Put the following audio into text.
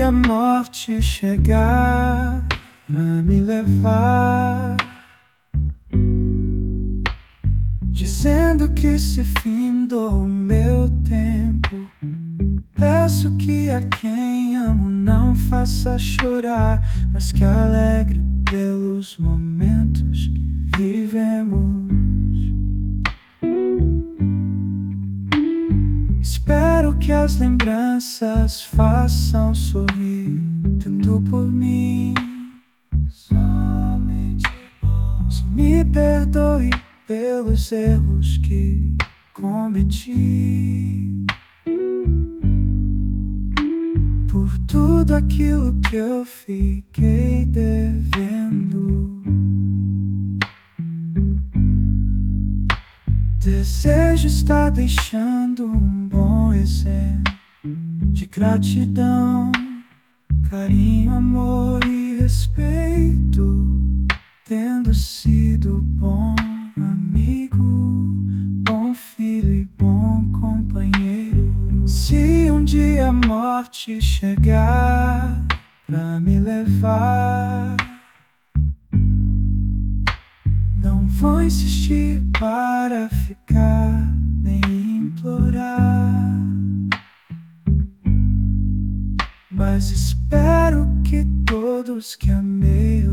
a morte chegar pra me levar, dizendo que se findou o meu tempo, peço que a quem amo não faça chorar, mas que alegre pelos momentos que vivemos. Espero que as lembranças façam sorrir, tendo por mim somente bons. Me perdoe pelos erros que cometi, por tudo aquilo que eu fiquei devendo. Desejo estar deixando um bom exemplo de gratidão, carinho, amor e respeito, tendo sido bom amigo, bom filho e bom companheiro. Se um dia a morte chegar pra me levar, não vou insistir para ficar, nem implorar, mas espero que todos que amei